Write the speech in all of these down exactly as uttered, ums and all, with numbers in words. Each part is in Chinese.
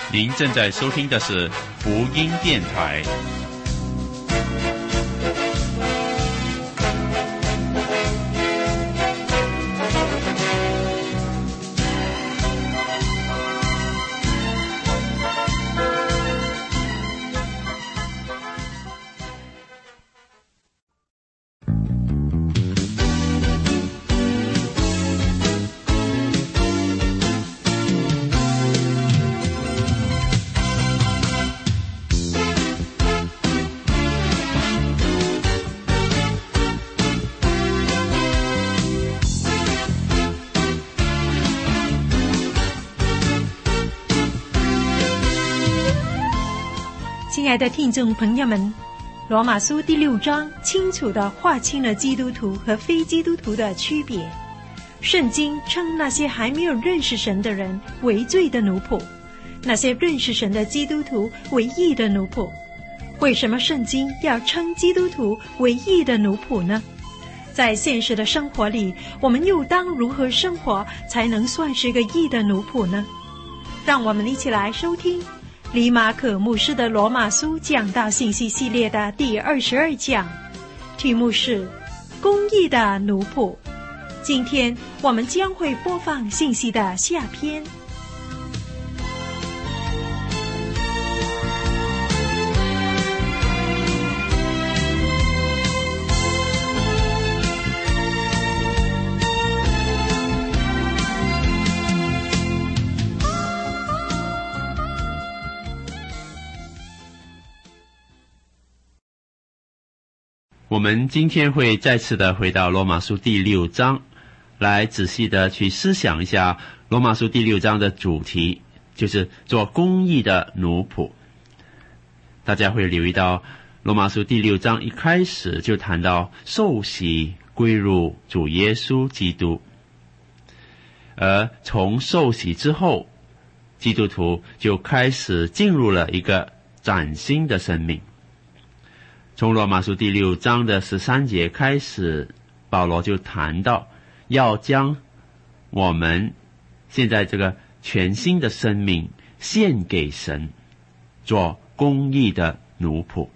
您正在收听的是福音电台。 亲爱的听众朋友们，罗马书第六章清楚地划清了基督徒和非基督徒的区别。圣经称那些还没有认识神的人为罪的奴仆，那些认识神的基督徒为义的奴仆。为什么圣经要称基督徒为义的奴仆呢？在现实的生活里，我们又当如何生活才能算是个义的奴仆呢？让我们一起来收听李马可牧师的罗马书讲道信息系列的第二十二讲，题目是公义的奴仆。今天我们将会播放信息的下篇。 我们今天会再次的回到罗马书第六章，来仔细的去思想一下罗马书第六章的主题，就是做公义的奴仆。大家会留意到罗马书第六章一开始就谈到受洗归入主耶稣基督，而从受洗之后，基督徒就开始进入了一个崭新的生命。从罗马书第六章的十三节开始，保罗就谈到要将我们现在这个全新的生命献给神，做公义的奴仆。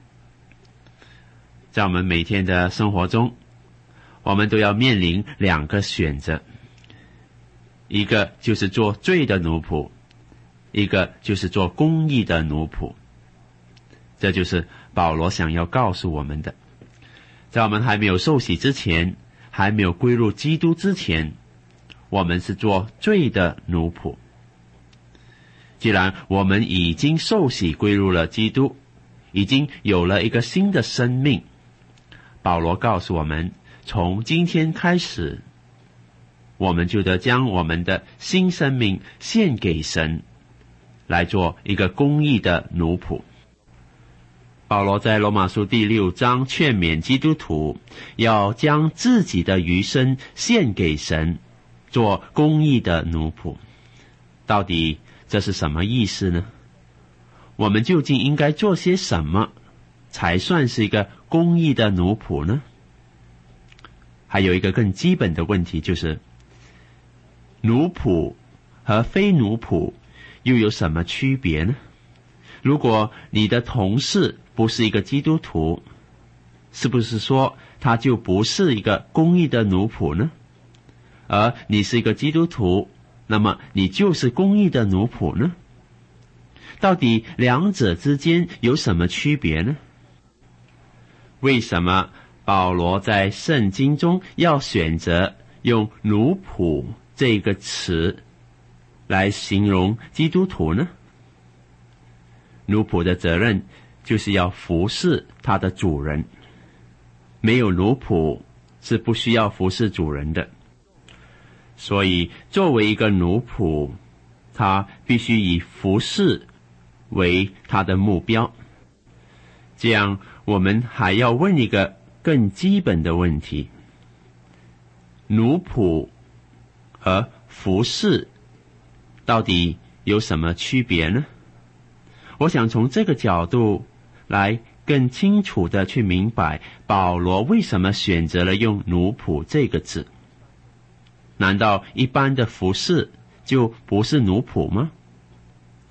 在我们每天的生活中，我们都要面临两个选择，一个就是做罪的奴仆，一个就是做公义的奴仆。这就是保罗想要告诉我们的。在我们还没有受洗之前，还没有归入基督之前，我们是做罪的奴仆。既然我们已经受洗归入了基督，已经有了一个新的生命，保罗告诉我们，从今天开始，我们就得将我们的新生命献给神，来做一个公义的奴仆。保罗在罗马书第六章劝勉基督徒要将自己的余生献给神，做公义的奴仆。到底这是什么意思呢？我们究竟应该做些什么才算是一个公义的奴仆呢？还有一个更基本的问题，就是奴仆和非奴仆又有什么区别呢？如果你的同事不是一个基督徒，是不是说他就不是一个公义的奴仆呢？而你是一个基督徒，那么你就是公义的奴仆呢？到底两者之间有什么区别呢？为什么保罗在圣经中要选择用奴仆这个词来形容基督徒呢？奴仆的责任就是要服侍他的主人，没有奴仆是不需要服侍主人的。所以作为一个奴仆，他必须以服侍为他的目标。这样我们还要问一个更基本的问题，奴仆和服侍到底有什么区别呢？我想从这个角度来更清楚地去明白保罗为什么选择了用奴仆这个字。难道一般的服侍就不是奴仆吗？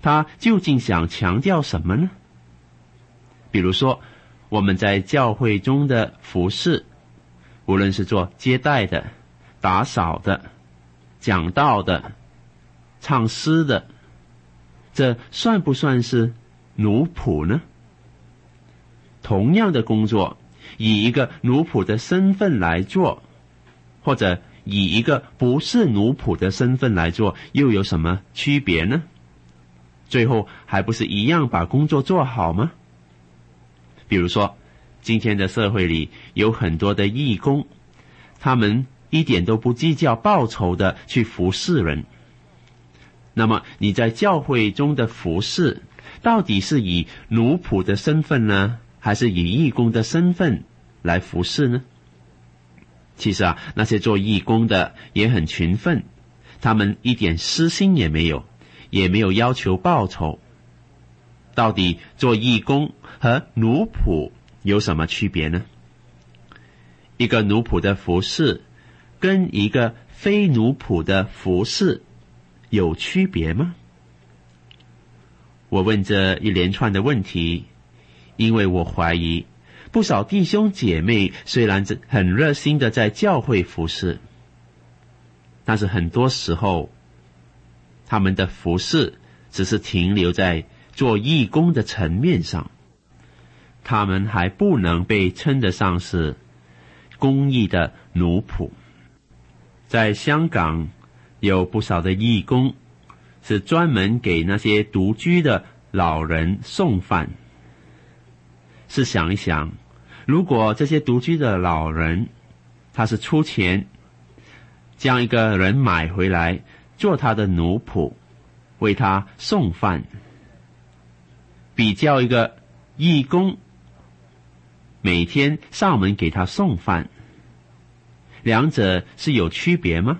他究竟想强调什么呢？比如说，我们在教会中的服事，无论是做接待的、打扫的、讲道的、唱诗的，这算不算是奴仆呢？同样的工作，以一个奴仆的身份来做，或者以一个不是奴仆的身份来做，又有什么区别呢？最后还不是一样把工作做好吗？比如说，今天的社会里有很多的义工，他们一点都不计较报酬的去服侍人。那么你在教会中的服侍，到底是以奴仆的身份呢，还是以义工的身份来服侍呢？其实啊，那些做义工的也很勤奋，他们一点私心也没有，也没有要求报酬。到底做义工和奴仆有什么区别呢？一个奴仆的服侍跟一个非奴仆的服侍有区别吗？我问这一连串的问题，因为我怀疑不少弟兄姐妹虽然很热心的在教会服侍，但是很多时候他们的服侍只是停留在做义工的层面上，他们还不能被称得上是公义的奴仆。在香港有不少的义工是专门给那些独居的老人送饭。试想一想，如果这些独居的老人他是出钱将一个人买回来做他的奴仆，为他送饭，比较一个义工每天上门给他送饭，两者是有区别吗？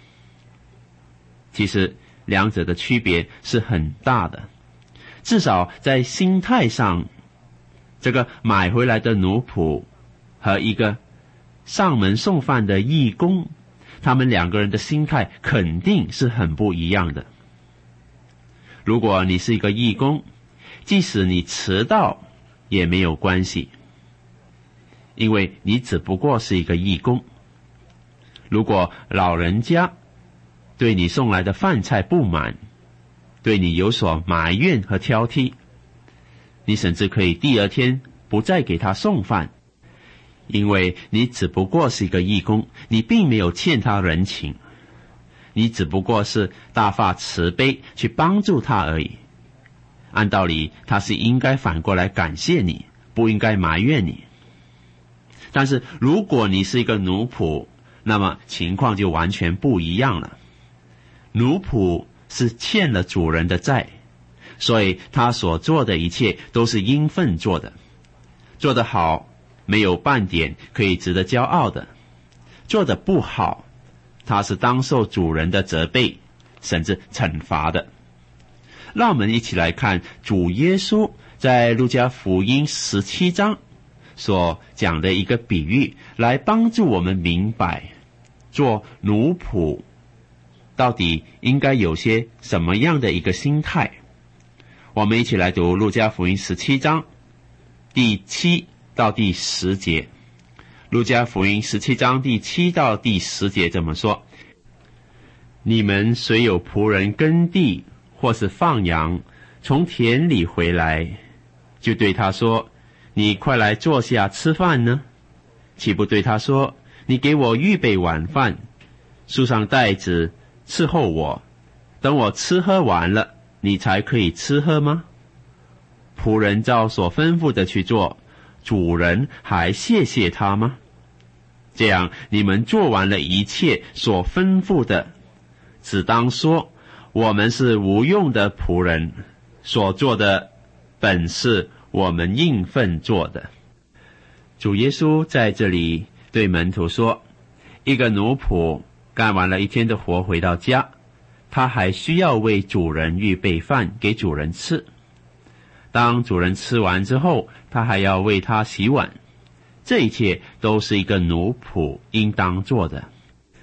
其实两者的区别是很大的，至少在心态上，这个买回来的奴仆和一个上门送饭的义工，他们两个人的心态肯定是很不一样的。如果你是一个义工，即使你迟到也没有关系，因为你只不过是一个义工。如果老人家对你送来的饭菜不满，对你有所埋怨和挑剔，你甚至可以第二天不再给他送饭，因为你只不过是一个义工，你并没有欠他人情，你只不过是大发慈悲去帮助他而已。按道理他是应该反过来感谢你，不应该埋怨你。但是如果你是一个奴仆，那么情况就完全不一样了。奴仆是欠了主人的债，所以他所做的一切都是应分做的，做得好没有半点可以值得骄傲的，做得不好他是当受主人的责备甚至惩罚的。让我们一起来看主耶稣在路加福音十七章所讲的一个比喻，来帮助我们明白做奴仆到底应该有些什么样的一个心态。我们一起来读路加福音十七章第七到第十节。路加福音十七章第七到第十节这么说：你们虽有仆人耕地或是放羊，从田里回来，就对他说，你快来坐下吃饭呢？岂不对他说，你给我预备晚饭，束上带子伺候我，等我吃喝完了，你才可以吃喝吗？仆人照所吩咐的去做，主人还谢谢他吗？这样你们做完了一切所吩咐的，只当说，我们是无用的仆人，所做的本是我们应分做的。主耶稣在这里对门徒说，一个奴仆干完了一天的活回到家，他还需要为主人预备饭给主人吃。当主人吃完之后，他还要为他洗碗。这一切都是一个奴仆应当做的。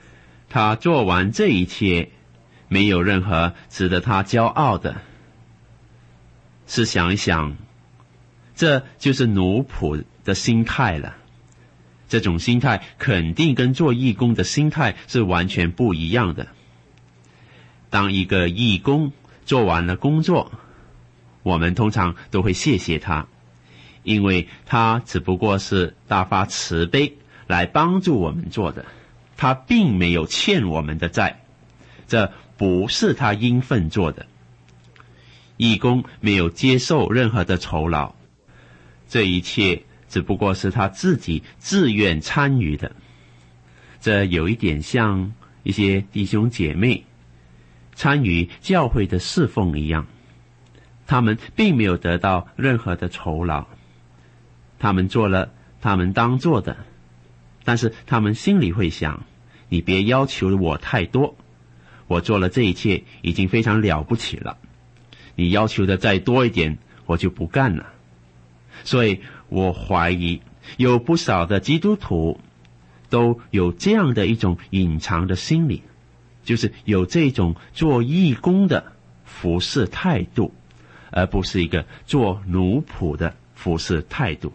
他做完这一切，没有任何值得他骄傲的， 试想一想，这就是奴仆的心态了。这种心态肯定跟做义工的心态是完全不一样的。当一个义工做完了工作，我们通常都会谢谢他，因为他只不过是大发慈悲来帮助我们做的，他并没有欠我们的债，这不是他应分做的。义工没有接受任何的酬劳，这一切只不过是他自己自愿参与的。这有一点像一些弟兄姐妹参与教会的侍奉一样，他们并没有得到任何的酬劳，他们做了他们当做的，但是他们心里会想，你别要求我太多，我做了这一切已经非常了不起了，你要求的再多一点我就不干了。所以我怀疑有不少的基督徒都有这样的一种隐藏的心理，就是有这种做义工的服侍态度，而不是一个做奴仆的服侍态度。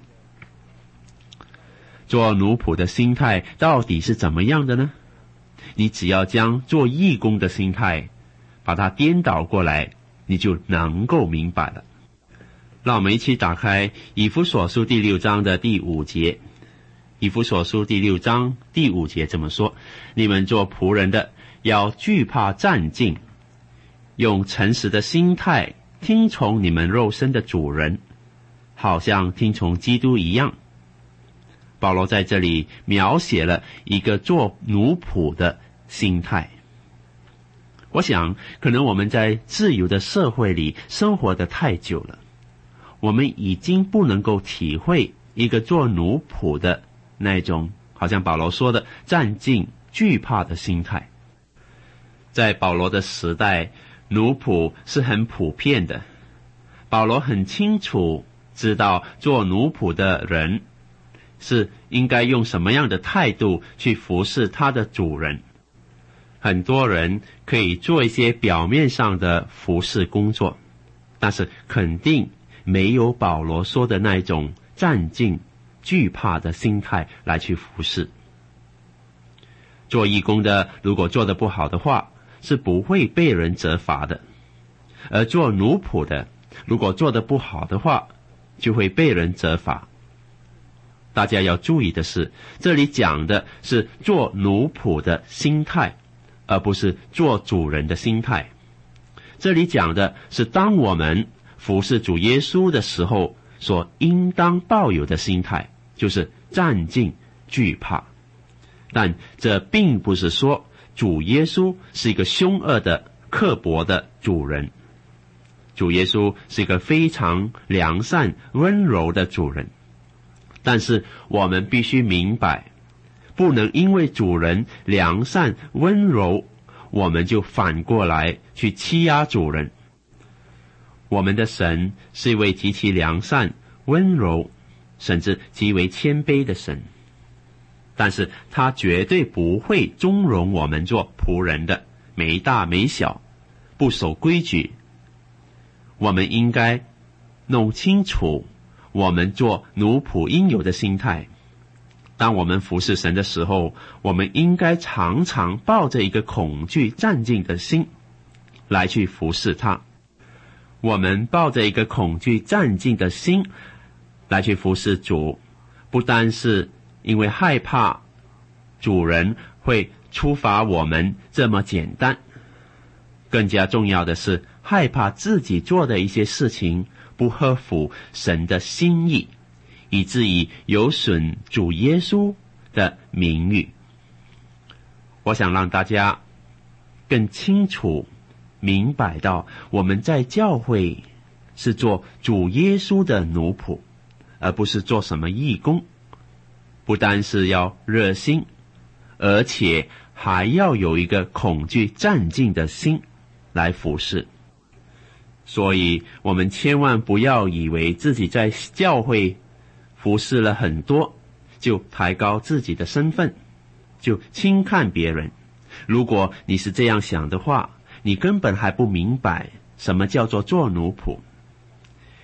做奴仆的心态到底是怎么样的呢？你只要将做义工的心态把它颠倒过来，你就能够明白了。让我们一起打开以弗所书第六章的第五节。以弗所书第六章第五节这么说：你们做仆人的要惧怕战兢，用诚实的心态听从你们肉身的主人，好像听从基督一样。保罗在这里描写了一个做奴仆的心态。我想可能我们在自由的社会里生活得太久了，我们已经不能够体会一个做奴仆的那种好像保罗说的战兢惧怕的心态。在保罗的时代，奴仆是很普遍的，保罗很清楚知道做奴仆的人是应该用什么样的态度去服侍他的主人。很多人可以做一些表面上的服侍工作，但是肯定没有保罗说的那种战兢惧怕的心态来去服侍。做义工的如果做得不好的话，是不会被人责罚的，而做奴仆的如果做得不好的话，就会被人责罚。大家要注意的是，这里讲的是做奴仆的心态，而不是做主人的心态。这里讲的是当我们服侍主耶稣的时候所应当抱有的心态，就是战兢惧怕。但这并不是说主耶稣是一个凶恶的刻薄的主人，主耶稣是一个非常良善温柔的主人。但是我们必须明白，不能因为主人良善温柔，我们就反过来去欺压主人。我们的神是一位极其良善温柔甚至极为谦卑的神，但是他绝对不会纵容我们做仆人的没大没小不守规矩。我们应该弄清楚我们做奴仆应有的心态。当我们服侍神的时候，我们应该常常抱着一个恐惧战兢的心来去服侍他。我们抱着一个恐惧战兢的心来去服侍主，不单是因为害怕主人会处罚我们这么简单，更加重要的是害怕自己做的一些事情不合乎神的心意，以至于有损主耶稣的名誉。我想让大家更清楚明白到，我们在教会是做主耶稣的奴仆，而不是做什么义工。不单是要热心，而且还要有一个恐惧战兢的心来服侍。所以我们千万不要以为自己在教会服侍了很多，就抬高自己的身份，就轻看别人。如果你是这样想的话，你根本还不明白什么叫做做奴仆。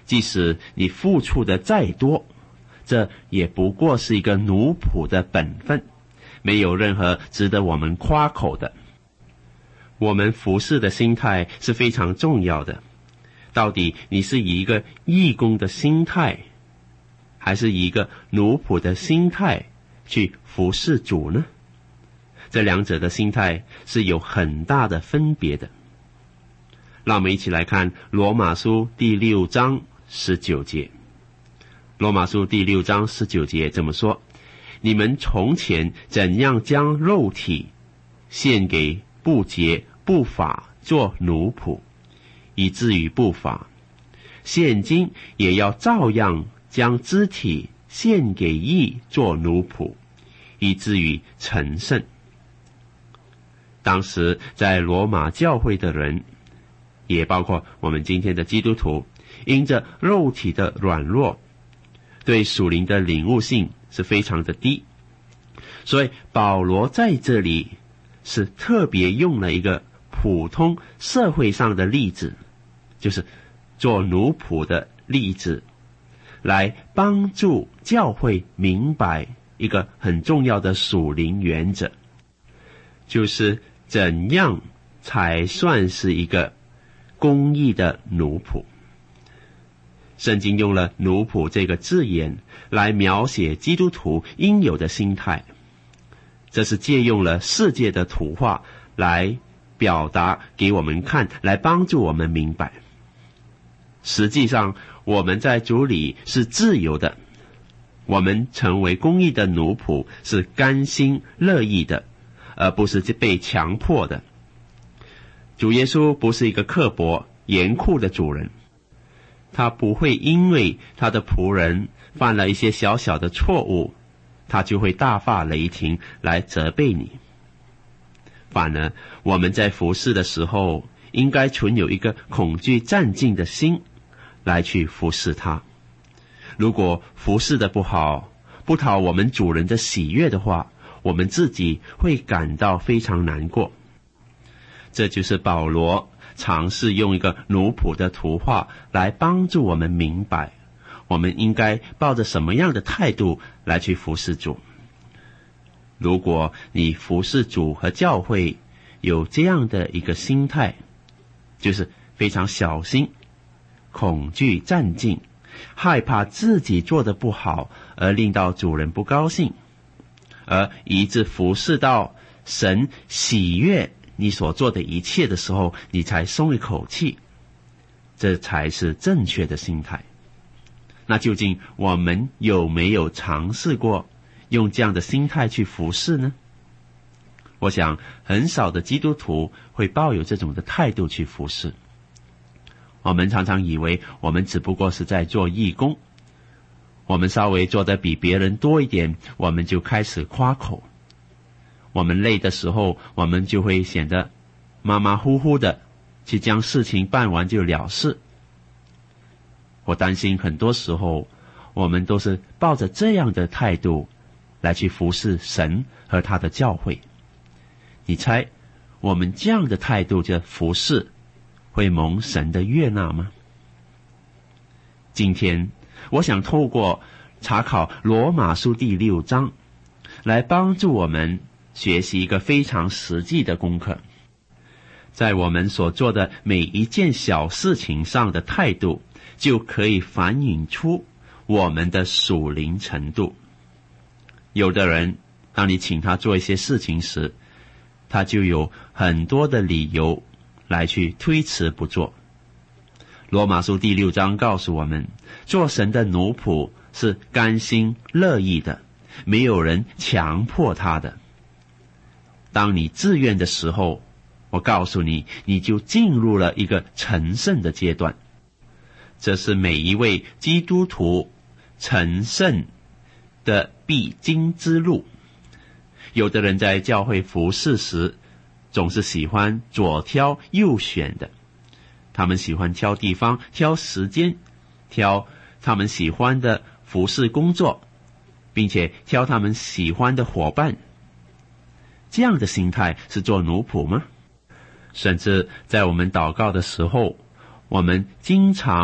即使你付出的再多，这也不过是一个奴仆的本分，没有任何值得我们夸口的。我们服侍的心态是非常重要的。到底你是以一个义工的心态，还是以一个奴仆的心态去服侍主呢？这两者的心态是有很大的分别的。让我们一起来看罗马书第六章十九节。罗马书第六章十九节这么说：你们从前怎样将肉体献给不洁不法做奴仆，以至于不法，现今也要照样将肢体献给义做奴仆，以至于成圣。当时在罗马教会的人，也包括我们今天的基督徒，因着肉体的软弱，对属灵的领悟性是非常的低，所以保罗在这里是特别用了一个普通社会上的例子，就是做奴仆的例子，来帮助教会明白一个很重要的属灵原则，就是怎样才算是一个公义的奴仆。圣经用了奴仆这个字眼来描写基督徒应有的心态，这是借用了世界的图画来表达给我们看，来帮助我们明白。实际上我们在主里是自由的，我们成为公义的奴仆是甘心乐意的，而不是被强迫的。主耶稣不是一个刻薄严酷的主人，他不会因为他的仆人犯了一些小小的错误，他就会大发雷霆来责备你。反而我们在服侍的时候，应该存有一个恐惧战兢的心来去服侍他。如果服侍的不好，不讨我们主人的喜悦的话，我们自己会感到非常难过。这就是保罗尝试用一个奴仆的图画来帮助我们明白，我们应该抱着什么样的态度来去服侍主。如果你服侍主和教会有这样的一个心态，就是非常小心、恐惧战兢，害怕自己做得不好而令到主人不高兴，而以致服侍到神喜悦你所做的一切的时候，你才松一口气，这才是正确的心态。那究竟我们有没有尝试过用这样的心态去服侍呢？我想很少的基督徒会抱有这种的态度去服侍。我们常常以为我们只不过是在做义工，我们稍微做得比别人多一点，我们就开始夸口。我们累的时候，我们就会显得马马虎虎的去将事情办完就了事。我担心很多时候我们都是抱着这样的态度来去服侍神和他的教会。你猜我们这样的态度的服侍会蒙神的悦纳吗？今天我想透过查考罗马书第六章来帮助我们学习一个非常实际的功课，在我们所做的每一件小事情上的态度，就可以反映出我们的属灵程度。有的人当你请他做一些事情时，他就有很多的理由来去推迟不做。罗马书第六章告诉我们，做神的奴仆是甘心乐意的，没有人强迫他的。当你自愿的时候，我告诉你，你就进入了一个成圣的阶段。这是每一位基督徒成圣的必经之路。有的人在教会服侍时，总是喜欢左挑右选的，他们喜欢挑地方、挑时间、挑他们喜欢的服侍工作，并且挑他们喜欢的伙伴。这样的心态是做奴仆吗？甚至在我们祷告的时候，我们经常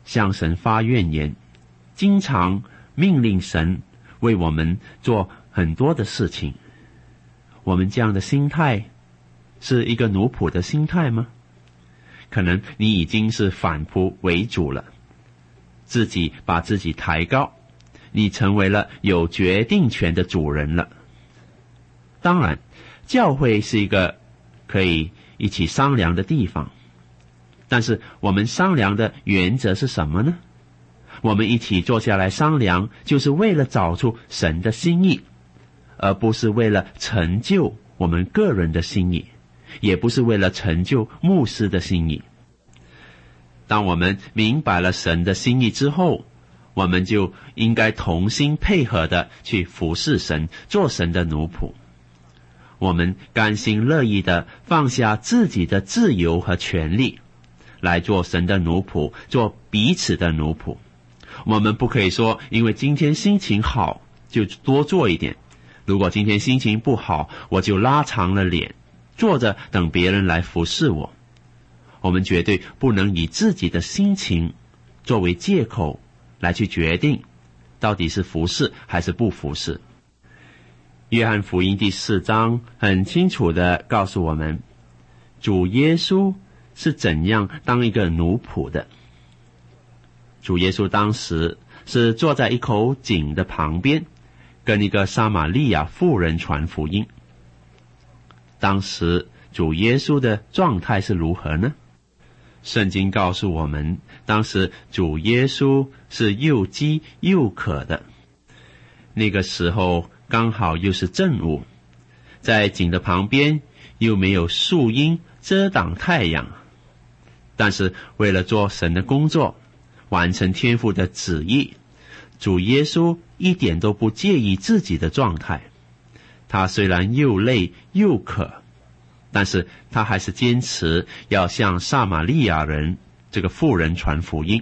向神发怨言，经常命令神为我们做很多的事情。我们这样的心态是一个奴仆的心态吗？可能你已经是反仆为主了，自己把自己抬高，你成为了有决定权的主人了。当然，教会是一个可以一起商量的地方，但是我们商量的原则是什么呢？我们一起坐下来商量，就是为了找出神的心意，而不是为了成就我们个人的心意，也不是为了成就牧师的心意。当我们明白了神的心意之后，我们就应该同心配合的去服侍神，做神的奴仆。我们甘心乐意的放下自己的自由和权利，来做神的奴仆，做彼此的奴仆。我们不可以说因为今天心情好就多做一点，如果今天心情不好，我就拉长了脸坐着等别人来服侍我。我们绝对不能以自己的心情作为借口来去决定到底是服侍还是不服侍。约翰福音第四章很清楚地告诉我们，主耶稣是怎样当一个奴仆的。主耶稣当时是坐在一口井的旁边，跟一个撒玛利亚妇人传福音。当时主耶稣的状态是如何呢？圣经告诉我们，当时主耶稣是又饥又渴的。那个时候刚好又是正午，在井的旁边又没有树荫遮挡太阳，但是为了做神的工作，完成天父的旨意，主耶稣一点都不介意自己的状态。他虽然又累又渴，但是他还是坚持要向撒玛利亚人这个妇人传福音。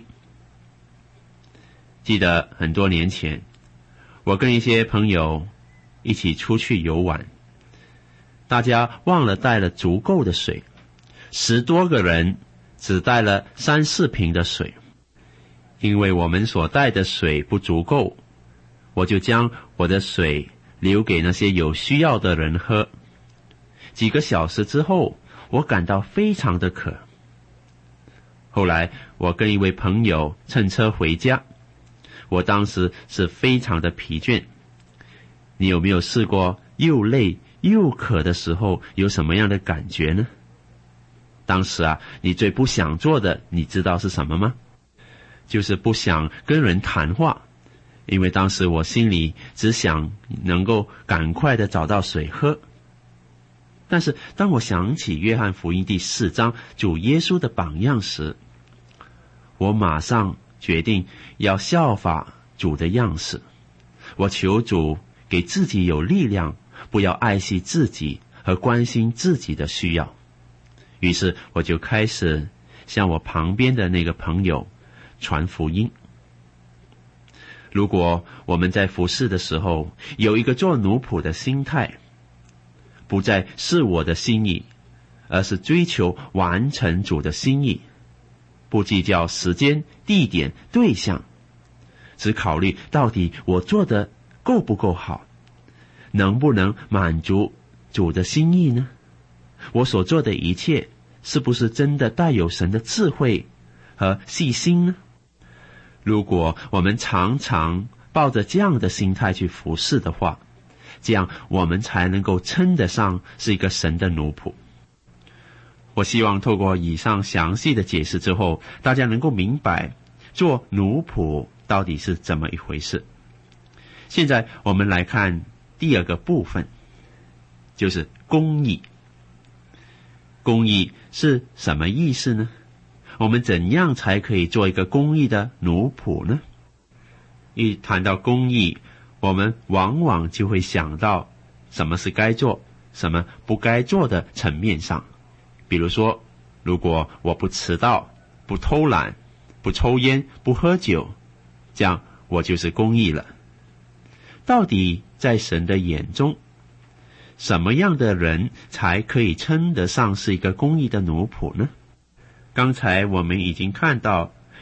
记得很多年前，我跟一些朋友一起出去游玩，大家忘了带了足够的水，十多个人只带了三四瓶的水。因为我们所带的水不足够，我就将我的水留给那些有需要的人喝。几个小时之后，我感到非常的渴。后来我跟一位朋友乘车回家，我当时是非常的疲倦。你有没有试过又累又渴的时候有什么样的感觉呢？当时啊，你最不想做的，你知道是什么吗？就是不想跟人谈话，因为当时我心里只想能够赶快的找到水喝。但是当我想起约翰福音第四章主耶稣的榜样时，我马上决定要效法主的样式。我求主给自己有力量，不要爱惜自己和关心自己的需要。于是我就开始向我旁边的那个朋友传福音。如果我们在服侍的时候有一个做奴仆的心态，不再是我的心意，而是追求完成主的心意，不计较时间、地点、对象，只考虑到底我做的够不够好，能不能满足主的心意呢？我所做的一切是不是真的带有神的智慧和细心呢？如果我们常常抱着这样的心态去服侍的话，这样我们才能够称得上是一个神的奴仆。我希望透过以上详细的解释之后，大家能够明白做奴仆到底是怎么一回事。现在我们来看第二个部分，就是公义。公义是什么意思呢？我们怎样才可以做一个公义的奴仆呢？一谈到公义，我们往往就会想到什么是该做，什么不该做的层面上。比如说，如果我不迟到，不偷懒，不抽烟，不喝酒，这样我就是公义了。到底在神的眼中，什么样的人才可以称得上是一个公义的奴仆呢？刚才我们已经看到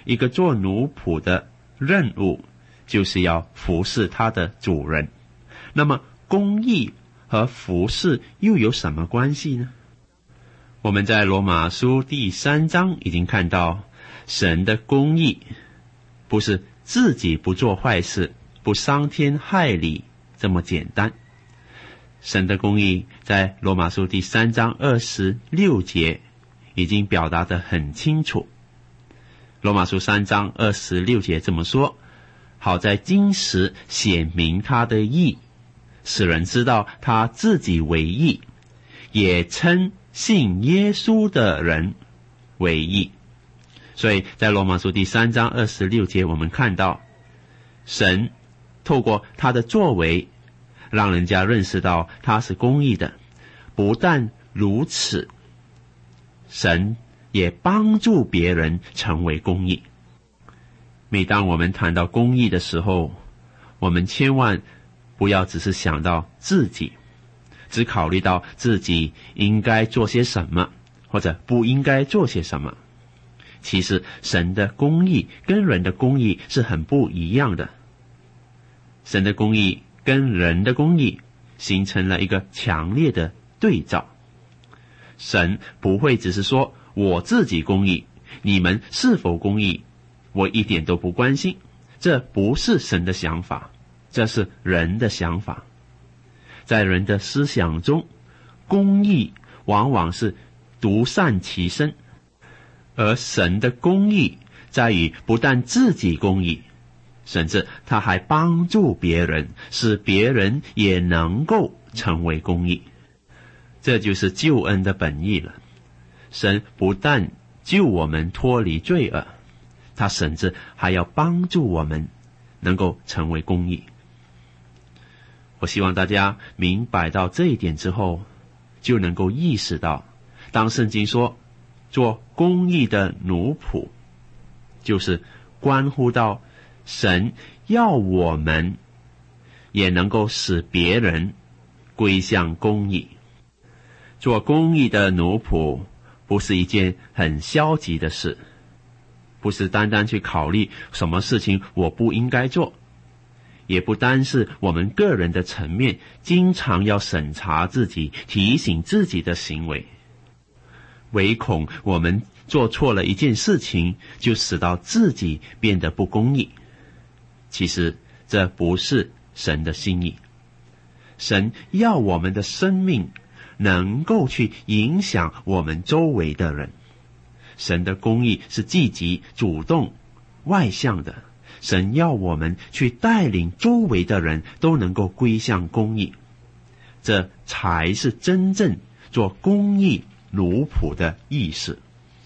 一个做奴仆的任务就是要服侍他的主人。那么公义和服侍又有什么关系呢？我们在罗马书第三章已经看到，神的公义不是自己不做坏事，不伤天害理这么简单。神的公义在罗马书第三章二十六节已经表达得很清楚。罗马书三章二十六节这么说：好在今时显明他的义，使人知道他自己为义，也称信耶稣的人为义。所以在罗马书第三章二十六节，我们看到神透过他的作为让人家认识到他是公义的。不但如此，神也帮助别人成为公义。每当我们谈到公义的时候，我们千万不要只是想到自己，只考虑到自己应该做些什么，或者不应该做些什么。其实神的公义跟人的公义是很不一样的。神的公义跟人的公义形成了一个强烈的对照。神不会只是说我自己公义，你们是否公义我一点都不关心。这不是神的想法，这是人的想法。在人的思想中，公义往往是独善其身，而神的公义在于不但自己公义，甚至他还帮助别人，使别人也能够成为公义。这就是救恩的本意了。神不但救我们脱离罪恶，他甚至还要帮助我们能够成为公义。我希望大家明白到这一点之后，就能够意识到，当圣经说做公义的奴仆，就是关乎到神要我们也能够使别人归向公义。做公义的奴仆不是一件很消极的事，不是单单去考虑什么事情我不应该做，也不单是我们个人的层面经常要审查自己，提醒自己的行为，唯恐我们做错了一件事情就使到自己变得不公义。其实这不是神的心意。神要我们的生命能够去影响我们周围的人。神的公义是积极、主动、外向的。神要我们去带领周围的人都能够归向公义，这才是真正做公义奴仆的意思。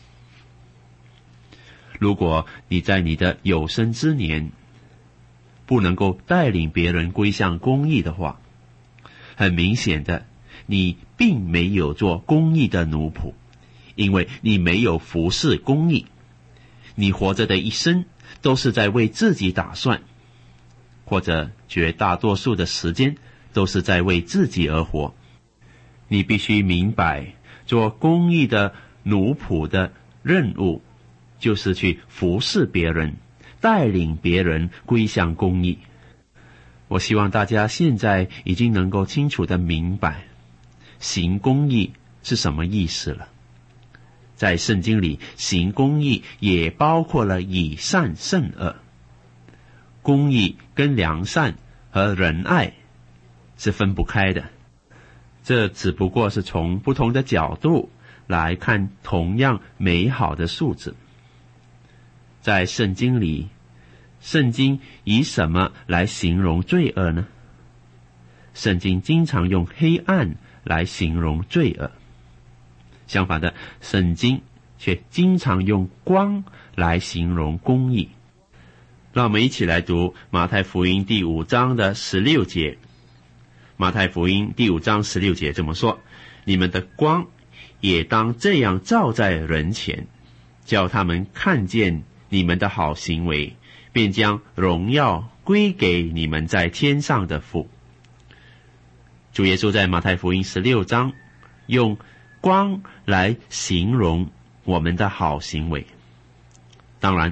如果你在你的有生之年不能够带领别人归向公义的话，很明显的，你并没有做公义的奴仆，因为你没有服侍公义。你活着的一生都是在为自己打算，或者绝大多数的时间都是在为自己而活。你必须明白，做公义的奴仆的任务就是去服侍别人，带领别人归向公义。我希望大家现在已经能够清楚地明白行公义是什么意思了。在圣经里，行公义也包括了以善胜恶。公义跟良善和仁爱是分不开的，这只不过是从不同的角度来看同样美好的数字。在圣经里，圣经以什么来形容罪恶呢？圣经经常用黑暗来形容罪恶，相反的，圣经却经常用光来形容公义。让我们一起来读马太福音第五章的十六节。马太福音第五章十六节这么说：你们的光也当这样照在人前，叫他们看见你们的好行为，便将荣耀归给你们在天上的父。主耶稣在马太福音十六章用光来形容我们的好行为。当然，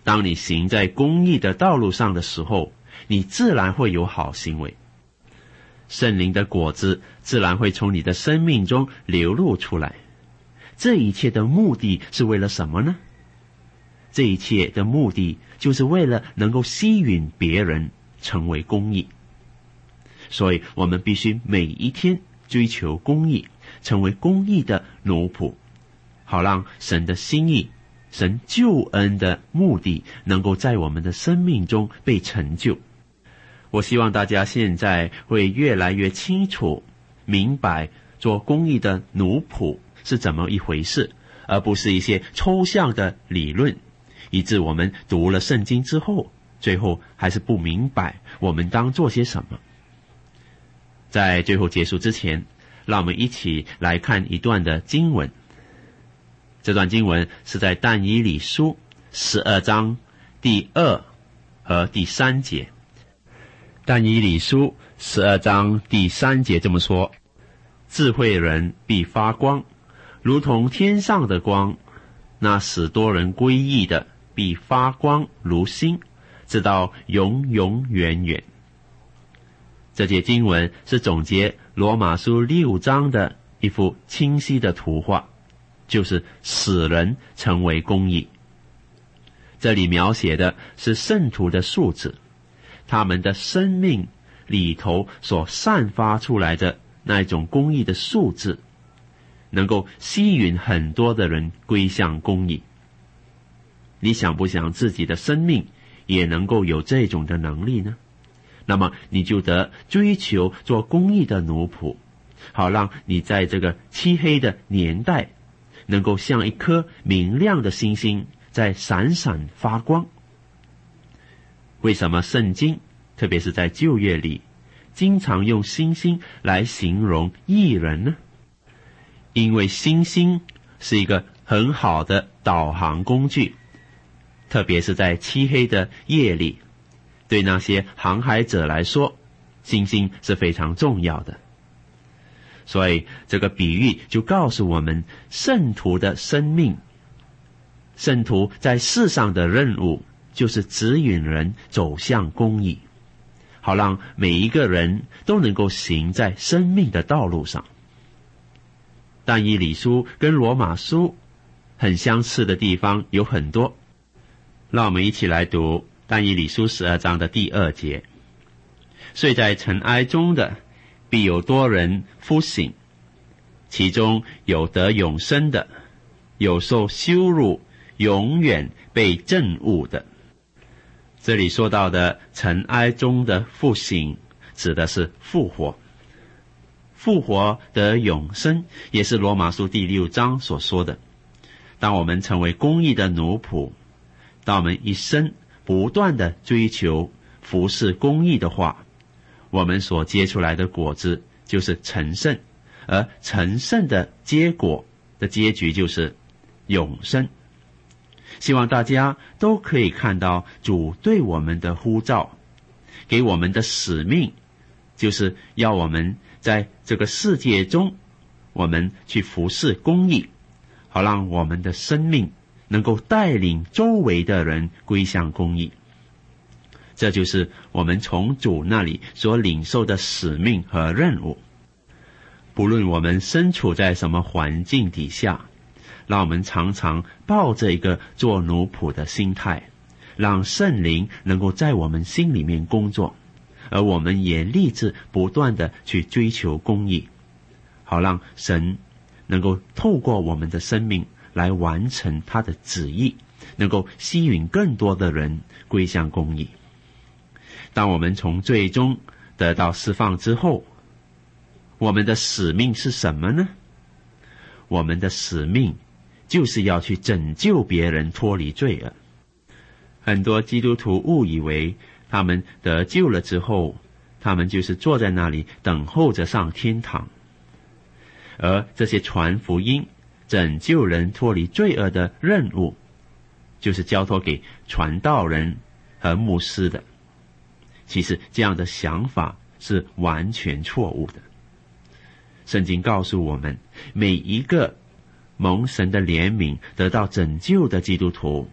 当你行在公义的道路上的时候，你自然会有好行为，圣灵的果子自然会从你的生命中流露出来。这一切的目的是为了什么呢？这一切的目的就是为了能够吸引别人成为公义。所以我们必须每一天追求公义，成为公义的奴仆，好让神的心意、神救恩的目的能够在我们的生命中被成就。我希望大家现在会越来越清楚明白做公义的奴仆是怎么一回事，而不是一些抽象的理论，以致我们读了圣经之后，最后还是不明白我们当做些什么。在最后结束之前，让我们一起来看一段的经文。这段经文是在但以理书十二章第二和第三节。但以理书十二章第三节这么说：智慧人必发光，如同天上的光；那使多人归义的必发光如星，直到永永远远。这节经文是总结罗马书六章的一幅清晰的图画，就是使人成为公义。这里描写的是圣徒的素质，他们的生命里头所散发出来的那一种公义的素质，能够吸引很多的人归向公义。你想不想自己的生命也能够有这种的能力呢？那么你就得追求做公义的奴仆，好让你在这个漆黑的年代能够像一颗明亮的星星在闪闪发光。为什么圣经特别是在旧约里经常用星星来形容义人呢？因为星星是一个很好的导航工具，特别是在漆黑的夜里，对那些航海者来说，星星是非常重要的。所以这个比喻就告诉我们，圣徒的生命，圣徒在世上的任务就是指引人走向公义，好让每一个人都能够行在生命的道路上。但以理书跟罗马书很相似的地方有很多，让我们一起来读但以理书十二章的第二节。睡在尘埃中的必有多人复醒，其中有得永生的，有受羞辱永远被憎恶的。这里说到的尘埃中的复醒，指的是复活。复活得永生，也是罗马书第六章所说的。当我们成为公义的奴仆，当我们一生不断的追求服侍公义的话，我们所结出来的果子就是成圣，而成圣的结果的结局就是永生。希望大家都可以看到主对我们的呼召，给我们的使命，就是要我们在这个世界中，我们去服侍公义，好让我们的生命能够带领周围的人归向公义。这就是我们从主那里所领受的使命和任务。不论我们身处在什么环境底下，让我们常常抱着一个做奴仆的心态，让圣灵能够在我们心里面工作，而我们也立志不断的去追求公义，好让神能够透过我们的生命来完成他的旨意，能够吸引更多的人归向公义。当我们从罪中得到释放之后，我们的使命是什么呢？我们的使命就是要去拯救别人脱离罪恶。很多基督徒误以为他们得救了之后，他们就是坐在那里等候着上天堂，而这些传福音、拯救人脱离罪恶的任务，就是交托给传道人和牧师的。其实这样的想法是完全错误的。圣经告诉我们，每一个蒙神的怜悯得到拯救的基督徒，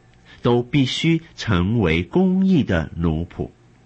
都必须成为公义的奴仆。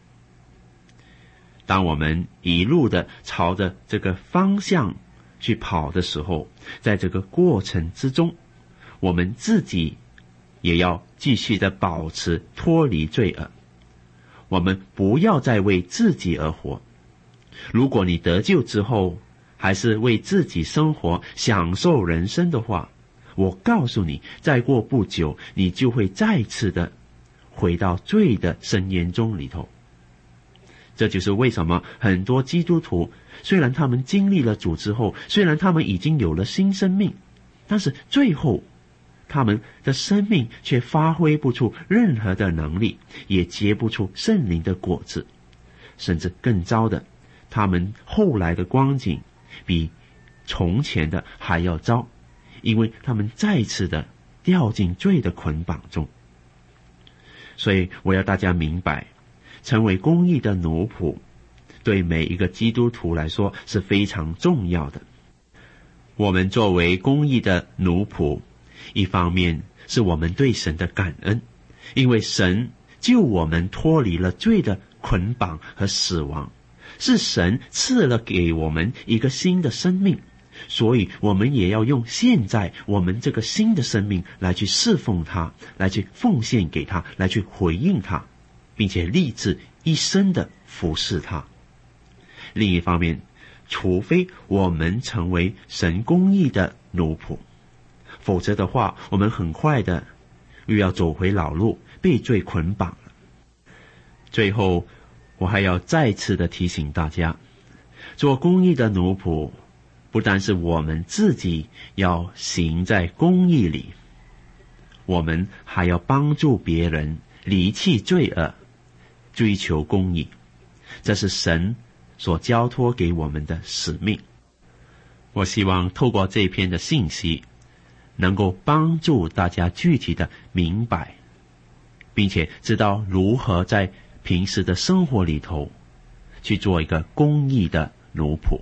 当我们一路的朝着这个方向去跑的时候，在这个过程之中，我们自己也要继续的保持脱离罪恶。我们不要再为自己而活。如果你得救之后还是为自己生活，享受人生的话，我告诉你，再过不久你就会再次的回到罪的深渊中里头。这就是为什么很多基督徒，虽然他们经历了主之后，虽然他们已经有了新生命，但是最后他们的生命却发挥不出任何的能力，也结不出圣灵的果子，甚至更糟的，他们后来的光景比从前的还要糟，因为他们再次的掉进罪的捆绑中。所以我要大家明白，成为公义的奴仆对每一个基督徒来说是非常重要的。我们作为公义的奴仆，一方面是我们对神的感恩，因为神救我们脱离了罪的捆绑和死亡，是神赐了给我们一个新的生命，所以我们也要用现在我们这个新的生命来去侍奉他，来去奉献给他，来去回应他，并且立志一生的服侍他。另一方面，除非我们成为神公义的奴仆，否则的话，我们很快的又要走回老路，被罪捆绑了。最后，我还要再次的提醒大家，做公义的奴仆，不但是我们自己要行在公义里，我们还要帮助别人离弃罪恶，追求公义。这是神所交托给我们的使命。我希望透过这篇的信息，能够帮助大家具体的明白，并且知道如何在平时的生活里头去做一个公义的奴仆。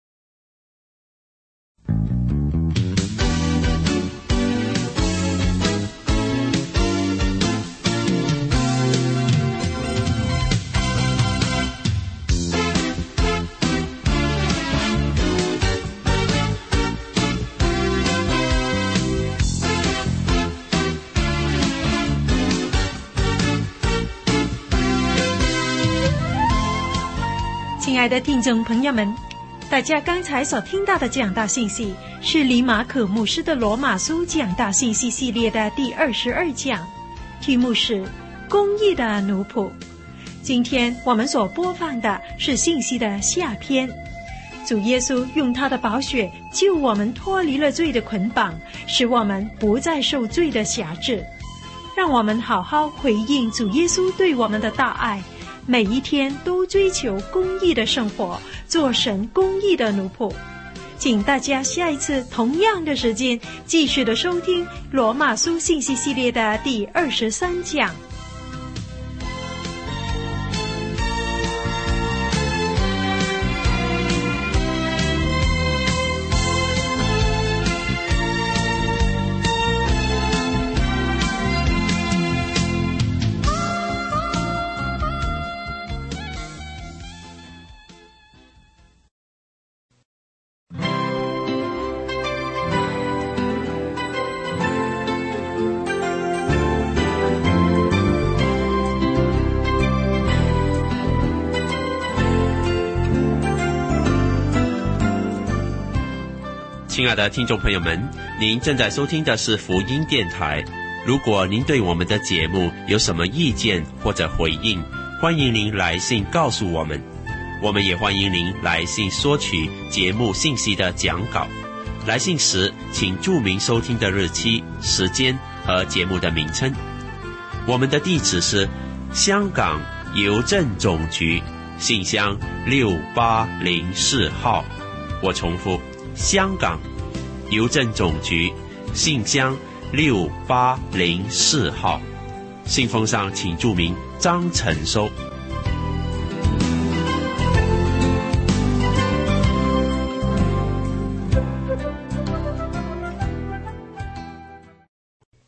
亲爱的听众朋友们，大家刚才所听到的讲道信息是李马可牧师的罗马书讲道信息系列的第二十二讲，题目是公义的奴仆。今天我们所播放的是信息的下篇。主耶稣用他的宝血救我们脱离了罪的捆绑，使我们不再受罪的辖制。让我们好好回应主耶稣对我们的大爱，每一天都追求公义的生活，做神公义的奴仆。请大家下一次同样的时间继续的收听罗马书信息系列的第二十三讲。 亲爱的听众朋友们，您正在收听的是福音电台。如果您对我们的节目有什么意见或者回应，欢迎您来信告诉我们。我们也欢迎您来信索取节目信息的讲稿。来信时请注明收听的日期、时间和节目的名称。我们的地址是香港邮政总局信箱六八零四号。我重复，香港邮政总局信箱六八零四号。信封上请注明张成收。